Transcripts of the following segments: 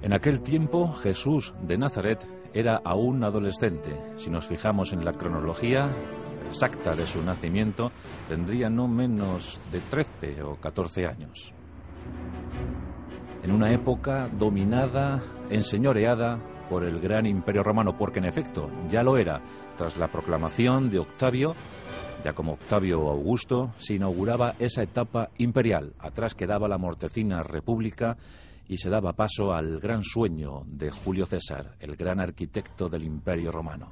En aquel tiempo, Jesús de Nazaret era aún adolescente. Si nos fijamos en la cronología exacta de su nacimiento, tendría no menos de 13 o 14 años. En una época dominada, enseñoreada por el gran Imperio Romano, porque en efecto ya lo era. Tras la proclamación de Octavio, ya como Octavio Augusto, se inauguraba esa etapa imperial. Atrás quedaba la mortecina república y se daba paso al gran sueño de Julio César, el gran arquitecto del Imperio Romano.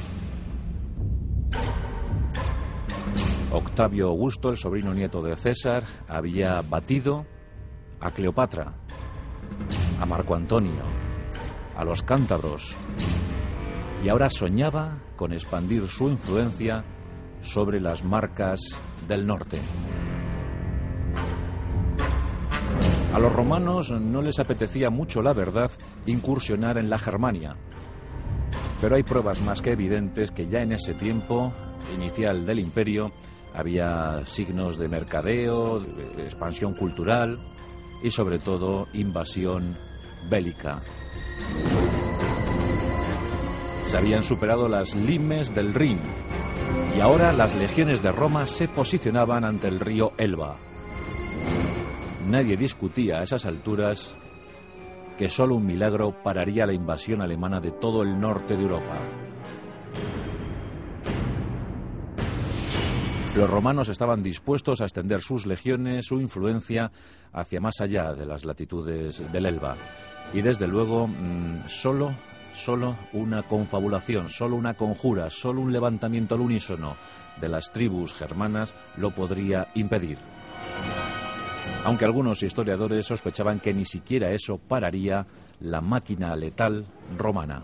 Octavio Augusto, el sobrino nieto de César, había batido a Cleopatra, a Marco Antonio, a los cántabros, y ahora soñaba con expandir su influencia sobre las marcas del norte. A los romanos no les apetecía mucho, la verdad, incursionar en la Germania. Pero hay pruebas más que evidentes que ya en ese tiempo inicial del imperio había signos de mercadeo, de expansión cultural y sobre todo invasión bélica. Se habían superado las limes del Rin y ahora las legiones de Roma se posicionaban ante el río Elba. Nadie discutía a esas alturas que solo un milagro pararía la invasión alemana de todo el norte de Europa. Los romanos estaban dispuestos a extender sus legiones, su influencia, hacia más allá de las latitudes del Elba. Y desde luego, solo una confabulación, solo una conjura, solo un levantamiento al unísono de las tribus germanas lo podría impedir. Aunque algunos historiadores sospechaban que ni siquiera eso pararía la máquina letal romana.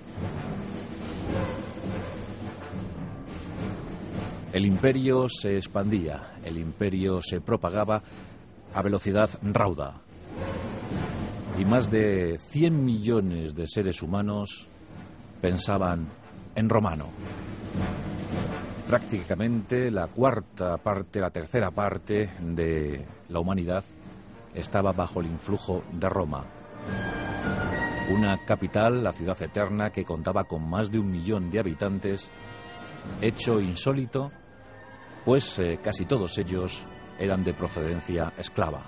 El imperio se expandía, el imperio se propagaba a velocidad rauda. Y más de 100 millones de seres humanos pensaban en romano. Prácticamente la cuarta parte, la tercera parte de la humanidad estaba bajo el influjo de Roma. Una capital, la ciudad eterna, que contaba con más de 1 millón de habitantes, hecho insólito, pues casi todos ellos eran de procedencia esclava.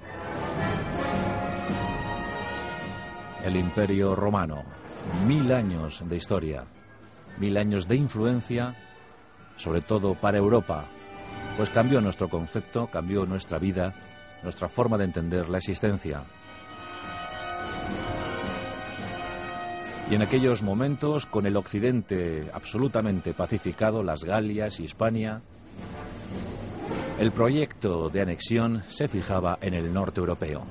El Imperio Romano, 1000 años de historia, 1000 años de influencia, sobre todo para Europa, pues cambió nuestro concepto, cambió nuestra vida, nuestra forma de entender la existencia. Y en aquellos momentos, con el occidente absolutamente pacificado, las Galias, Hispania, el proyecto de anexión se fijaba en el norte europeo.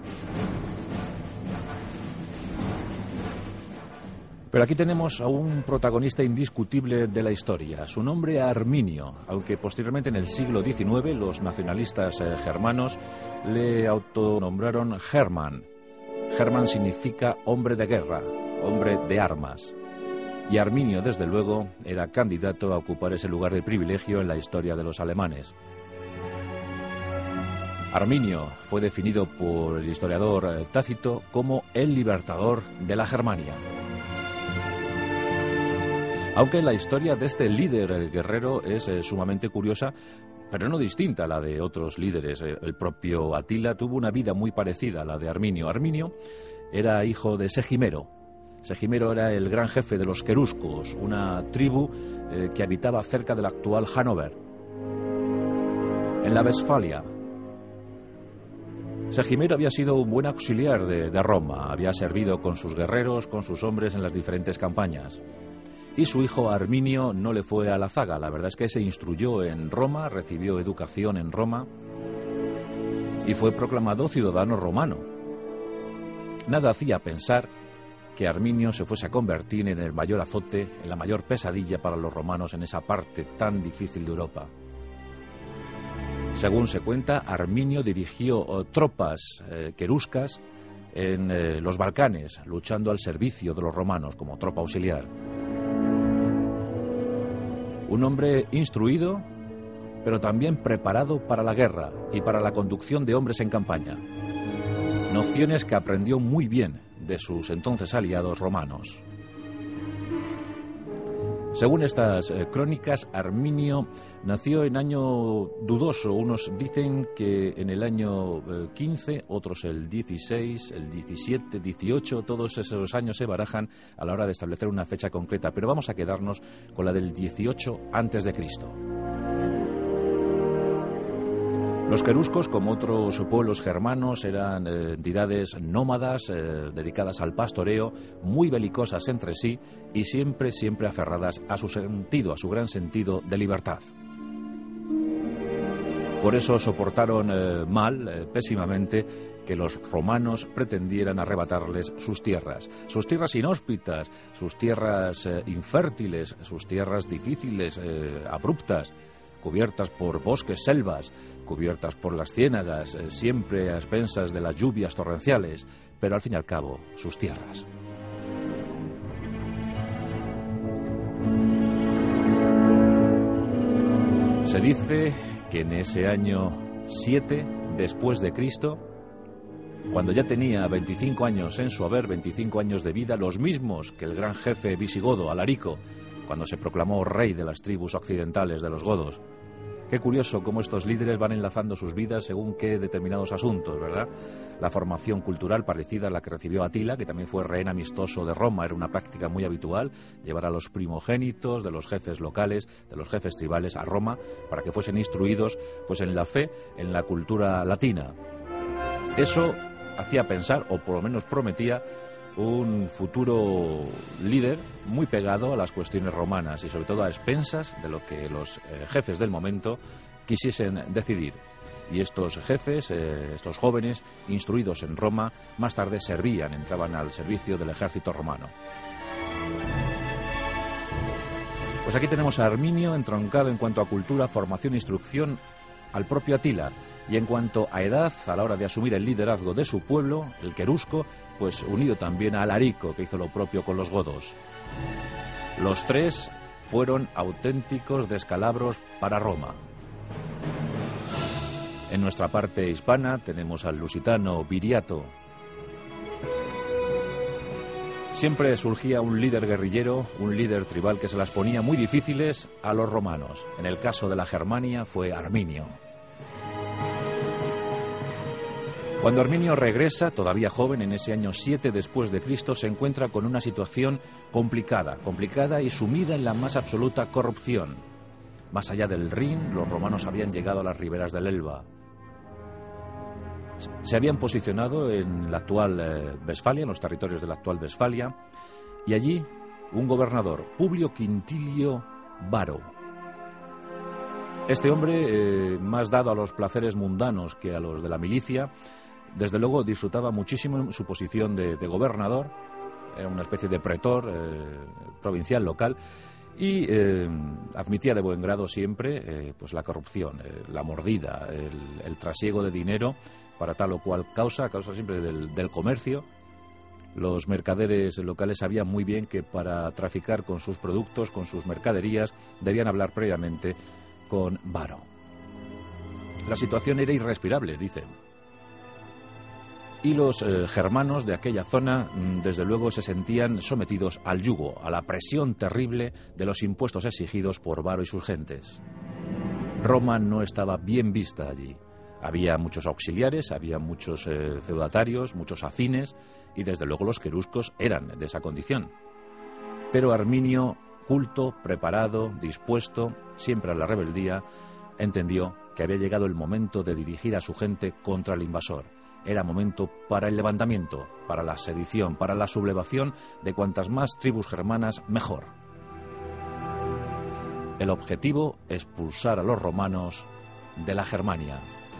Pero aquí tenemos a un protagonista indiscutible de la historia. Su nombre Arminio, aunque posteriormente en el siglo XIX los nacionalistas germanos le autonombraron Hermann. Hermann significa hombre de guerra, hombre de armas. Y Arminio, desde luego, era candidato a ocupar ese lugar de privilegio en la historia de los alemanes. Arminio fue definido por el historiador Tácito como el libertador de la Germania. Aunque la historia de este líder guerrero es sumamente curiosa, pero no distinta a la de otros líderes. El propio Atila tuvo una vida muy parecida a la de Arminio. Arminio era hijo de Segimero. Segimero era el gran jefe de los queruscos, una tribu que habitaba cerca del actual Hannover, en la Westfalia. Segimero había sido un buen auxiliar de Roma, había servido con sus guerreros, con sus hombres en las diferentes campañas. Y su hijo Arminio no le fue a la zaga. La verdad es que se instruyó en Roma, recibió educación en Roma y fue proclamado ciudadano romano. Nada hacía pensar que Arminio se fuese a convertir en el mayor azote, en la mayor pesadilla para los romanos en esa parte tan difícil de Europa. Según se cuenta, Arminio dirigió tropas queruscas en los Balcanes, luchando al servicio de los romanos como tropa auxiliar. Un hombre instruido, pero también preparado para la guerra y para la conducción de hombres en campaña. nociones que aprendió muy bien de sus entonces aliados romanos. Según estas crónicas, Arminio nació en año dudoso. Unos dicen que en el año 15, otros el 16, el 17, 18, todos esos años se barajan a la hora de establecer una fecha concreta, pero vamos a quedarnos con la del 18 antes de Cristo. Los queruscos, como otros pueblos germanos, eran entidades nómadas dedicadas al pastoreo, muy belicosas entre sí y siempre aferradas a su sentido, a su gran sentido de libertad. Por eso soportaron pésimamente, que los romanos pretendieran arrebatarles sus tierras inhóspitas, sus tierras infértiles, sus tierras difíciles, abruptas, cubiertas por bosques, selvas, cubiertas por las ciénagas, siempre a expensas de las lluvias torrenciales, pero al fin y al cabo, sus tierras. Se dice que en ese año 7 después de Cristo, cuando ya tenía 25 años en su haber, 25 años de vida, los mismos que el gran jefe visigodo, Alarico, cuando se proclamó rey de las tribus occidentales de los godos. Qué curioso cómo estos líderes van enlazando sus vidas según qué determinados asuntos, ¿verdad? La formación cultural parecida a la que recibió Atila, que también fue rehén amistoso de Roma, era una práctica muy habitual, llevar a los primogénitos de los jefes locales, de los jefes tribales a Roma, para que fuesen instruidos pues en la fe, en la cultura latina. Eso hacía pensar, o por lo menos prometía, un futuro líder muy pegado a las cuestiones romanas y sobre todo a expensas de lo que los jefes del momento quisiesen decidir. Y estos jefes, estos jóvenes instruidos en Roma, más tarde entraban al servicio del ejército romano. Pues aquí tenemos a Arminio entroncado en cuanto a cultura, formación e instrucción al propio Atila. Y en cuanto a edad, a la hora de asumir el liderazgo de su pueblo, el querusco, pues unido también a Alarico, que hizo lo propio con los godos. Los tres fueron auténticos descalabros para Roma. En nuestra parte hispana tenemos al lusitano Viriato. Siempre surgía un líder guerrillero, un líder tribal que se las ponía muy difíciles a los romanos. En el caso de la Germania fue Arminio. Cuando Arminio regresa, todavía joven, en ese año 7 después de Cristo, se encuentra con una situación complicada y sumida en la más absoluta corrupción. Más allá del Rin, los romanos habían llegado a las riberas del Elba. Se habían posicionado en la actual Westfalia, en los territorios de la actual Westfalia, y allí un gobernador, Publio Quintilio Varo. Este hombre, más dado a los placeres mundanos que a los de la milicia, desde luego disfrutaba muchísimo su posición de gobernador, era una especie de pretor provincial local, y admitía de buen grado siempre pues la corrupción, la mordida, el trasiego de dinero para tal o cual causa siempre del comercio. Los mercaderes locales sabían muy bien que para traficar con sus productos, con sus mercaderías, debían hablar previamente con Varo. La situación era irrespirable, dicen. Y los germanos de aquella zona, desde luego, se sentían sometidos al yugo, a la presión terrible de los impuestos exigidos por Varo y sus gentes. Roma no estaba bien vista allí. Había muchos auxiliares, había muchos feudatarios, muchos afines, y desde luego los queruscos eran de esa condición. Pero Arminio, culto, preparado, dispuesto, siempre a la rebeldía, entendió que había llegado el momento de dirigir a su gente contra el invasor. Era momento para el levantamiento, para la sedición, para la sublevación de cuantas más tribus germanas, mejor. El objetivo, expulsar a los romanos de la Germania.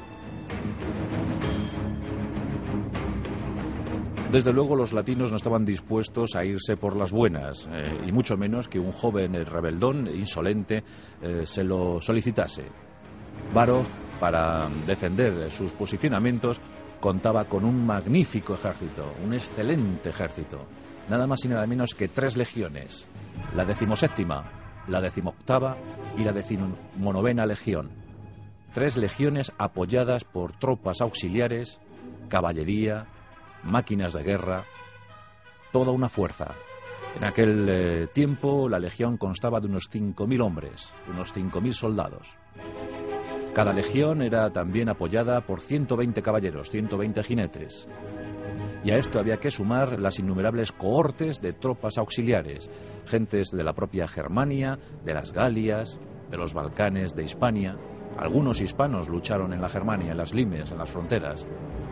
Desde luego los latinos no estaban dispuestos a irse por las buenas, y mucho menos que un joven rebeldón, insolente, se lo solicitase. Varo, para defender sus posicionamientos, contaba con un magnífico ejército, un excelente ejército, nada más y nada menos que 3 legiones, la 17ª, la 18ª y la 19ª legión. 3 legiones apoyadas por tropas auxiliares, caballería, máquinas de guerra, toda una fuerza. En aquel tiempo la legión constaba de unos 5.000 hombres, unos 5.000 soldados. Cada legión era también apoyada por 120 caballeros, 120 jinetes. Y a esto había que sumar las innumerables cohortes de tropas auxiliares, gentes de la propia Germania, de las Galias, de los Balcanes, de Hispania. Algunos hispanos lucharon en la Germania, en las limes, en las fronteras.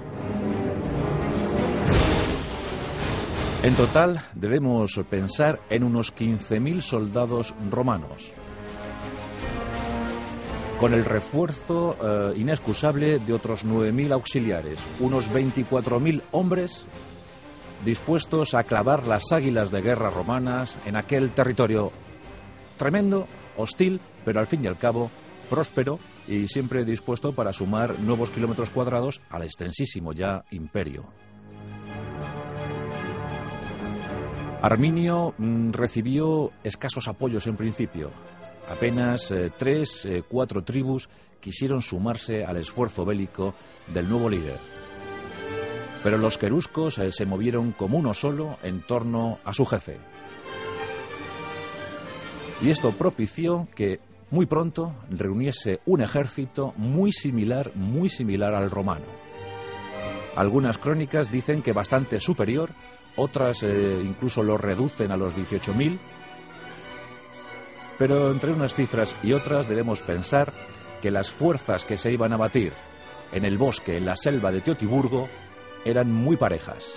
En total debemos pensar en unos 15.000 soldados romanos, con el refuerzo inexcusable de otros 9.000 auxiliares, unos 24.000 hombres dispuestos a clavar las águilas de guerra romanas en aquel territorio tremendo, hostil, pero al fin y al cabo próspero y siempre dispuesto para sumar nuevos kilómetros cuadrados al extensísimo ya imperio. Arminio recibió escasos apoyos en principio. Apenas 4 tribus quisieron sumarse al esfuerzo bélico del nuevo líder. Pero los queruscos se movieron como uno solo en torno a su jefe. Y esto propició que muy pronto reuniese un ejército muy similar al romano. Algunas crónicas dicen que bastante superior, otras incluso lo reducen a los 18.000. Pero entre unas cifras y otras debemos pensar que las fuerzas que se iban a batir en el bosque, en la selva de Teotiburgo, eran muy parejas.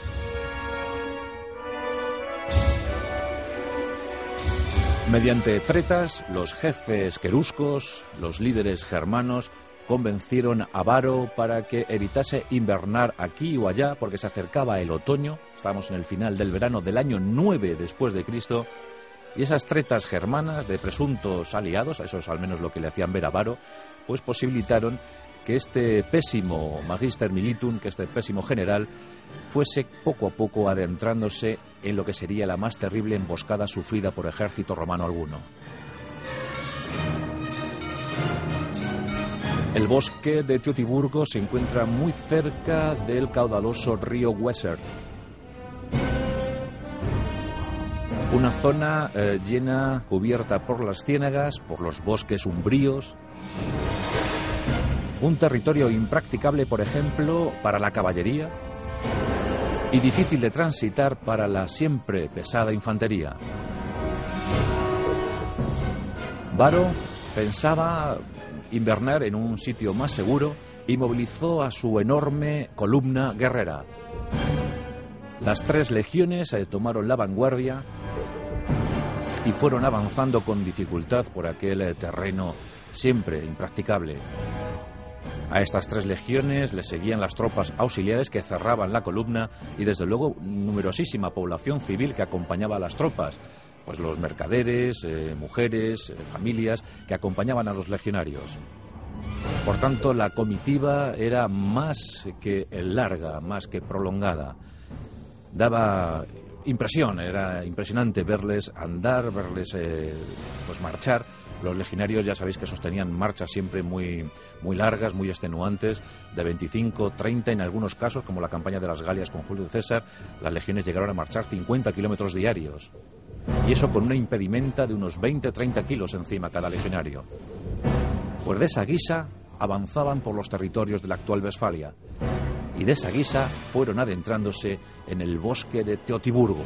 Mediante tretas, los jefes queruscos, los líderes germanos, convencieron a Varo para que evitase invernar aquí o allá, porque se acercaba el otoño. Estamos en el final del verano del año 9 después de Cristo. Y esas tretas germanas de presuntos aliados, eso es al menos lo que le hacían ver a Varo, pues posibilitaron que este pésimo magister militum, que este pésimo general, fuese poco a poco adentrándose en lo que sería la más terrible emboscada sufrida por ejército romano alguno. El bosque de Teotiburgo se encuentra muy cerca del caudaloso río Weser. Una zona llena, cubierta por las ciénagas, por los bosques umbríos. Un territorio impracticable, por ejemplo, para la caballería y difícil de transitar para la siempre pesada infantería. Varo pensaba invernar en un sitio más seguro y movilizó a su enorme columna guerrera. Las 3 legiones tomaron la vanguardia y fueron avanzando con dificultad por aquel terreno siempre impracticable. A estas 3 legiones le seguían las tropas auxiliares que cerraban la columna y desde luego numerosísima población civil que acompañaba a las tropas, pues los mercaderes, mujeres, familias que acompañaban a los legionarios. Por tanto, la comitiva era más que larga, más que prolongada. Daba impresión, era impresionante verles andar, verles pues marchar. Los legionarios ya sabéis que sostenían marchas siempre muy largas, muy extenuantes, de 25, 30 en algunos casos, como la campaña de las Galias con Julio César, las legiones llegaron a marchar 50 kilómetros diarios. Y eso con una impedimenta de unos 20-30 kilos encima cada legionario. Pues de esa guisa avanzaban por los territorios de la actual Westfalia. Y de esa guisa fueron adentrándose en el bosque de Teotiburgo.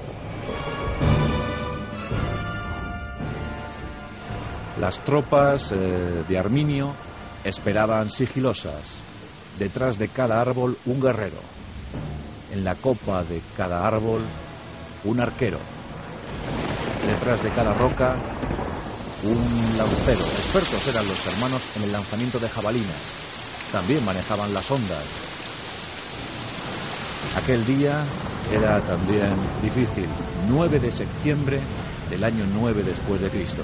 Las tropas de Arminio esperaban sigilosas. Detrás de cada árbol un guerrero. En la copa de cada árbol un arquero. Detrás de cada roca un lancero. Expertos eran los hermanos en el lanzamiento de jabalinas. También manejaban las ondas. Aquel día era también difícil. 9 de septiembre del año 9 después de Cristo.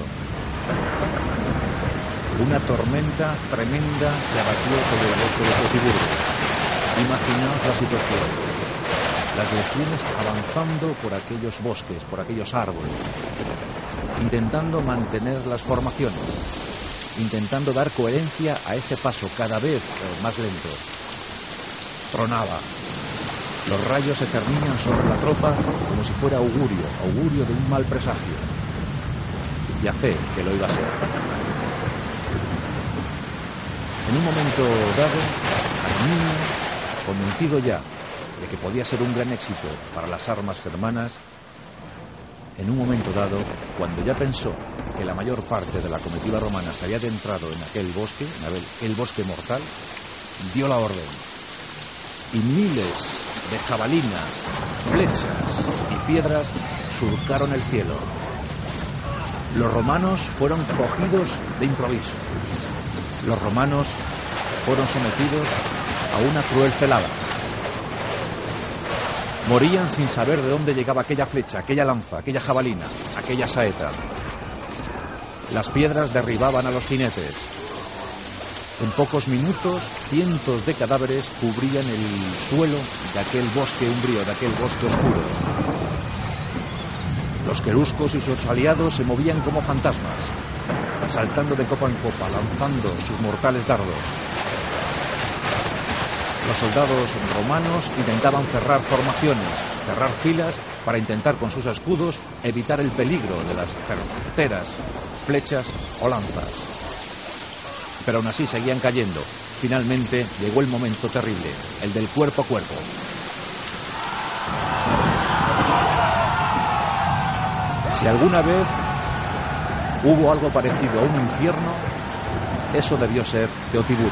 Una tormenta tremenda se abatió sobre el bosque de Teotiburgo. Imaginaos la situación. Las legiones avanzando por aquellos bosques, por aquellos árboles, intentando mantener las formaciones, intentando dar coherencia a ese paso cada vez más lento. Tronaba, Los rayos se cernían sobre la tropa como si fuera augurio de un mal presagio. Y a fe que lo iba a ser. En un momento dado, Arminio, convencido ya de que podía ser un gran éxito para las armas germanas, en un momento dado, cuando ya pensó que la mayor parte de la comitiva romana se había adentrado en aquel bosque, el bosque mortal, dio la orden. Y miles de jabalinas, flechas y piedras surcaron el cielo. Los romanos fueron cogidos de improviso. Los romanos fueron sometidos a una cruel celada. Morían sin saber de dónde llegaba aquella flecha, aquella lanza, aquella jabalina, aquella saeta. Las piedras derribaban a los jinetes. En pocos minutos, cientos de cadáveres cubrían el suelo de aquel bosque umbrío, de aquel bosque oscuro. Los queruscos y sus aliados se movían como fantasmas, saltando de copa en copa, lanzando sus mortales dardos. Los soldados romanos intentaban cerrar formaciones, cerrar filas, para intentar con sus escudos evitar el peligro de las certeras flechas o lanzas. Pero aún así seguían cayendo. Finalmente llegó el momento terrible, el del cuerpo a cuerpo. Si alguna vez hubo algo parecido a un infierno, eso debió ser Teotiburgo.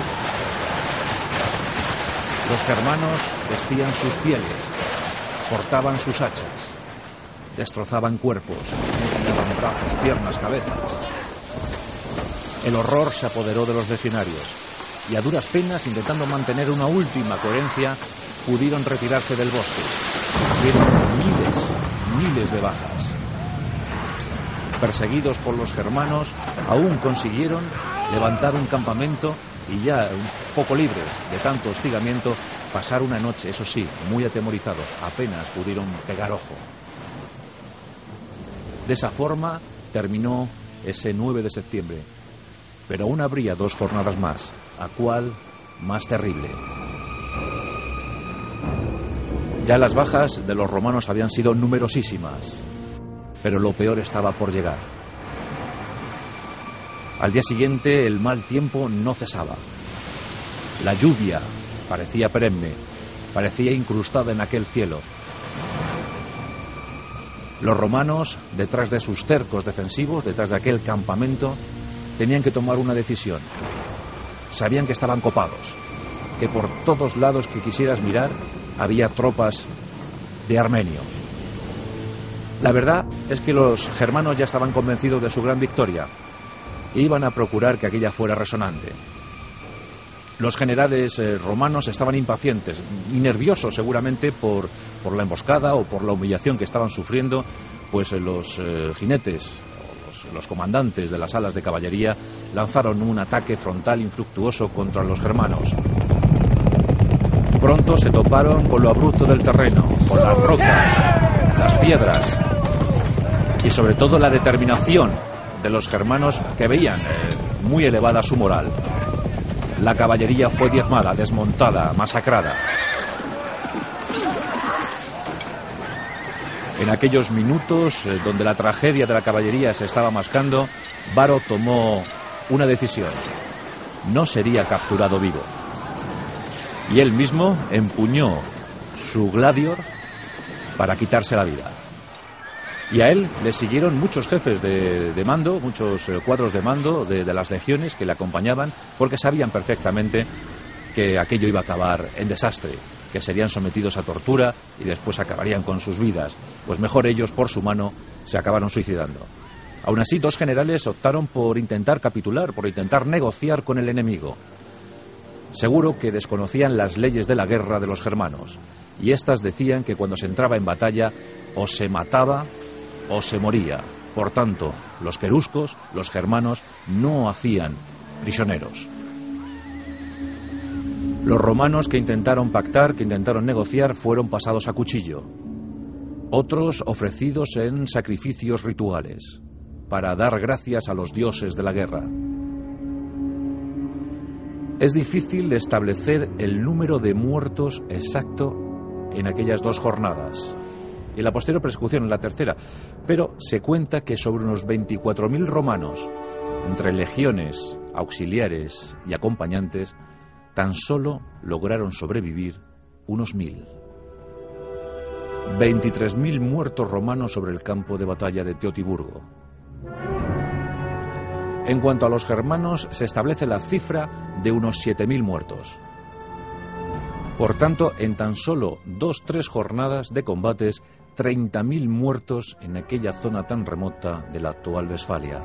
Los germanos vestían sus pieles, cortaban sus hachas, destrozaban cuerpos, mutilaban brazos, piernas, cabezas. El horror se apoderó de los legionarios y a duras penas, intentando mantener una última coherencia, pudieron retirarse del bosque. Hubieron miles de bajas. Perseguidos por los germanos, aún consiguieron levantar un campamento y ya un poco libres de tanto hostigamiento, pasar una noche, eso sí, muy atemorizados. Apenas pudieron pegar ojo. De esa forma terminó ese 9 de septiembre. Pero aún habría 2 jornadas más, a cuál más terrible. Ya las bajas de los romanos habían sido numerosísimas, pero lo peor estaba por llegar. Al día siguiente el mal tiempo no cesaba. La lluvia parecía perenne, parecía incrustada en aquel cielo. Los romanos, detrás de sus cercos defensivos, detrás de aquel campamento, tenían que tomar una decisión. Sabían que estaban copados, que por todos lados que quisieras mirar había tropas de Armenio. La verdad es que los germanos ya estaban convencidos de su gran victoria e iban a procurar que aquella fuera resonante. Los generales romanos estaban impacientes y nerviosos seguramente por la emboscada o por la humillación que estaban sufriendo, pues los jinetes, los comandantes de las alas de caballería, lanzaron un ataque frontal infructuoso contra los germanos. Pronto se toparon con lo abrupto del terreno, con las rocas, las piedras y sobre todo la determinación de los germanos, que veían muy elevada su moral. La caballería fue diezmada, desmontada, masacrada. En aquellos minutos donde la tragedia de la caballería se estaba mascando, Varo tomó una decisión. No sería capturado vivo. Y él mismo empuñó su gladior para quitarse la vida. Y a él le siguieron muchos jefes de mando, muchos cuadros de mando de las legiones que le acompañaban, porque sabían perfectamente que aquello iba a acabar en desastre, que serían sometidos a tortura y después acabarían con sus vidas. Pues mejor ellos, por su mano, se acabaron suicidando. Aún así, 2 generales optaron por intentar capitular, por intentar negociar con el enemigo. Seguro que desconocían las leyes de la guerra de los germanos, y éstas decían que cuando se entraba en batalla o se mataba o se moría. Por tanto, los queruscos, los germanos, no hacían prisioneros. Los romanos que intentaron pactar, que intentaron negociar, fueron pasados a cuchillo. Otros ofrecidos en sacrificios rituales, para dar gracias a los dioses de la guerra. Es difícil establecer el número de muertos exacto en aquellas 2 jornadas y la posterior persecución en la tercera, pero se cuenta que sobre unos 24.000 romanos, entre legiones, auxiliares y acompañantes, tan solo lograron sobrevivir unos 1.000. 23.000 muertos romanos sobre el campo de batalla de Teotiburgo. En cuanto a los germanos, se establece la cifra de unos 7.000 muertos. Por tanto, en tan solo 2-3 jornadas de combates, 30.000 muertos en aquella zona tan remota de la actual Westfalia.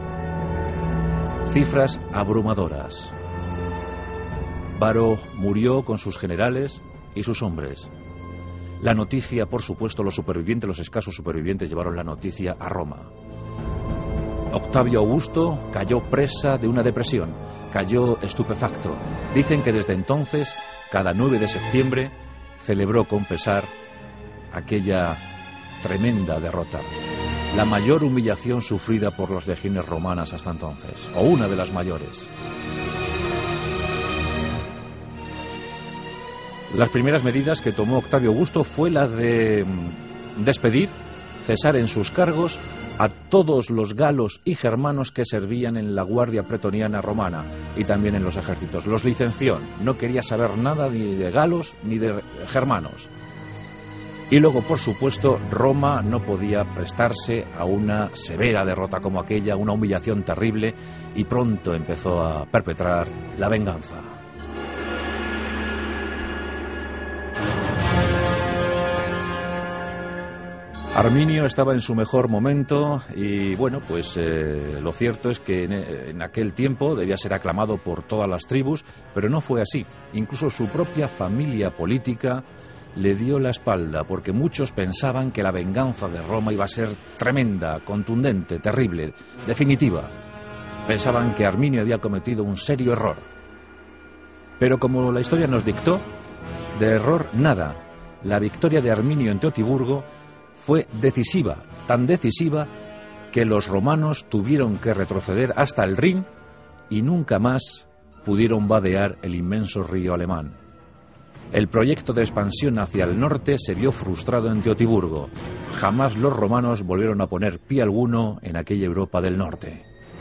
Cifras abrumadoras. Varo murió con sus generales y sus hombres. La noticia, por supuesto, los escasos supervivientes llevaron la noticia a Roma. Octavio Augusto cayó presa de una depresión, cayó estupefacto. Dicen que desde entonces, cada 9 de septiembre, celebró con pesar aquella tremenda derrota. La mayor humillación sufrida por las legiones romanas hasta entonces, o una de las mayores. Las primeras medidas que tomó Octavio Augusto fue la de despedir, cesar en sus cargos a todos los galos y germanos que servían en la guardia pretoniana romana y también en los ejércitos. Los licenció, no quería saber nada ni de galos ni de germanos. Y luego, por supuesto, Roma no podía prestarse a una severa derrota como aquella, una humillación terrible, y pronto empezó a perpetrar la venganza. Arminio estaba en su mejor momento y, bueno, pues lo cierto es que en aquel tiempo debía ser aclamado por todas las tribus, pero no fue así. Incluso su propia familia política le dio la espalda, porque muchos pensaban que la venganza de Roma iba a ser tremenda, contundente, terrible, definitiva. Pensaban que Arminio había cometido un serio error. Pero como la historia nos dictó, de error nada. La victoria de Arminio en Teotiburgo fue decisiva, tan decisiva que los romanos tuvieron que retroceder hasta el Rin y nunca más pudieron vadear el inmenso río alemán. El proyecto de expansión hacia el norte se vio frustrado en Teotiburgo. Jamás los romanos volvieron a poner pie alguno en aquella Europa del norte.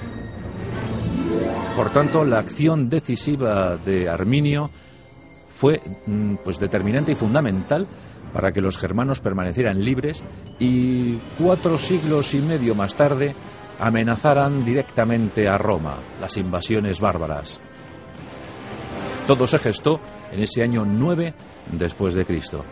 Por tanto, la acción decisiva de Arminio fue pues determinante y fundamental para que los germanos permanecieran libres y 4 siglos y medio más tarde amenazaran directamente a Roma, las invasiones bárbaras. Todo se gestó en ese año 9 después de Cristo.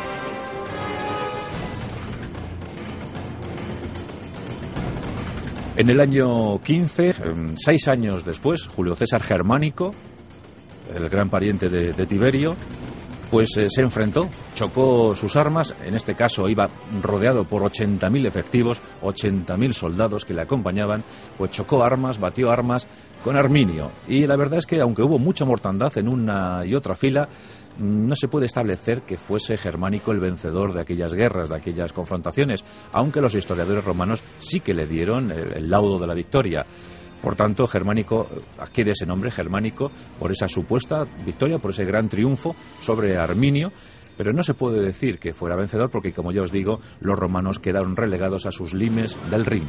En el año 15, 6 años después, Julio César Germánico, el gran pariente de Tiberio, pues se enfrentó, chocó sus armas, en este caso iba rodeado por 80.000 efectivos, 80.000 soldados que le acompañaban, pues chocó armas, batió armas con Arminio. Y la verdad es que aunque hubo mucha mortandad en una y otra fila, no se puede establecer que fuese Germánico el vencedor de aquellas guerras, de aquellas confrontaciones, aunque los historiadores romanos sí que le dieron el laudo de la victoria. Por tanto, Germánico adquiere ese nombre, Germánico, por esa supuesta victoria, por ese gran triunfo sobre Arminio, pero no se puede decir que fuera vencedor porque, como ya os digo, los romanos quedaron relegados a sus limes del Rin.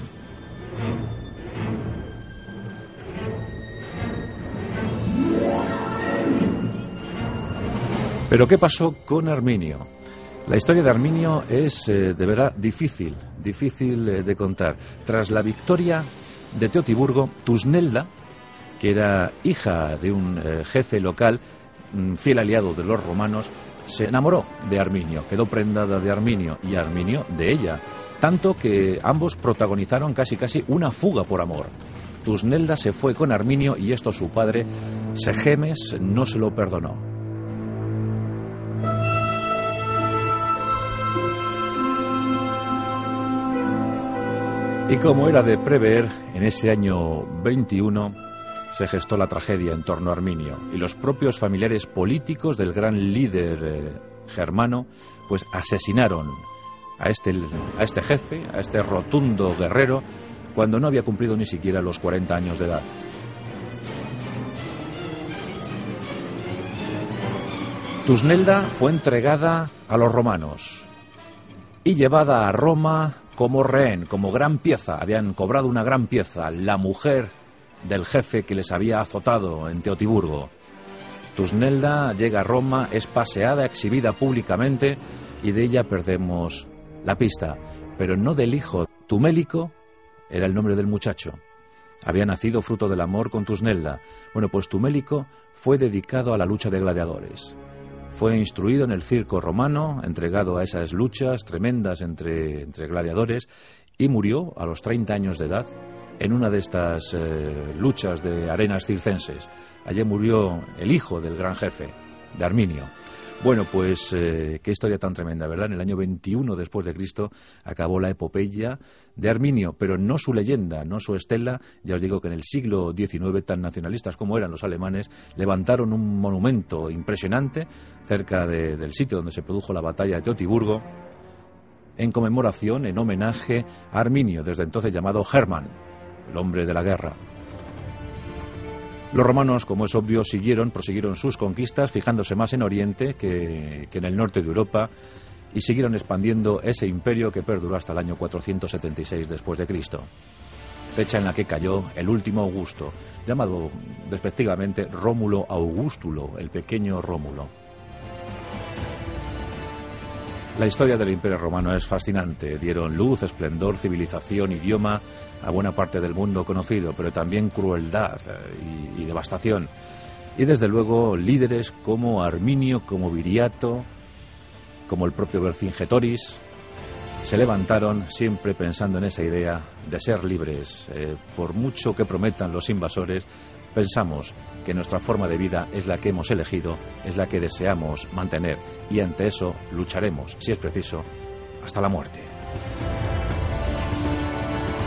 Pero ¿qué pasó con Arminio? La historia de Arminio es de verdad difícil de contar. Tras la victoria de Teotiburgo, Tusnelda, que era hija de un jefe local, fiel aliado de los romanos, se enamoró de Arminio, quedó prendada de Arminio y Arminio de ella, tanto que ambos protagonizaron casi una fuga por amor. Tusnelda se fue con Arminio y esto su padre, Segemes, no se lo perdonó. Y como era de prever, en ese año 21 se gestó la tragedia en torno a Arminio y los propios familiares políticos del gran líder germano pues asesinaron a este jefe, a este rotundo guerrero, cuando no había cumplido ni siquiera los 40 años de edad. Tusnelda fue entregada a los romanos y llevada a Roma como rehén, como gran pieza. Habían cobrado una gran pieza, la mujer del jefe que les había azotado en Teotiburgo. Tusnelda llega a Roma, es paseada, exhibida públicamente, y de ella perdemos la pista, pero no del hijo. Tumélico era el nombre del muchacho. Había nacido fruto del amor con Tusnelda. Bueno, pues Tumélico fue dedicado a la lucha de gladiadores. Fue instruido en el circo romano, entregado a esas luchas tremendas entre gladiadores, y murió a los 30 años de edad en una de estas luchas de arenas circenses. Allí murió el hijo del gran jefe, de Arminio. Bueno, pues qué historia tan tremenda, ¿verdad? En el año 21 después de Cristo acabó la epopeya de Arminio, pero no su leyenda, no su estela. Ya os digo que en el siglo XIX, tan nacionalistas como eran los alemanes, levantaron un monumento impresionante cerca del sitio donde se produjo la batalla de Teotiburgo, en conmemoración, en homenaje a Arminio, desde entonces llamado Hermann, el hombre de la guerra. Los romanos, como es obvio, prosiguieron sus conquistas, fijándose más en Oriente que en el norte de Europa, y siguieron expandiendo ese imperio que perduró hasta el año 476 después de Cristo. Fecha en la que cayó el último Augusto, llamado despectivamente Rómulo Augustulo, el pequeño Rómulo. La historia del Imperio Romano es fascinante. Dieron luz, esplendor, civilización, idioma a buena parte del mundo conocido, pero también crueldad y devastación. Y desde luego líderes como Arminio, como Viriato, como el propio Vercingetoris, se levantaron siempre pensando en esa idea de ser libres. Por mucho que prometan los invasores, pensamos que nuestra forma de vida es la que hemos elegido, es la que deseamos mantener, y ante eso lucharemos, si es preciso, hasta la muerte.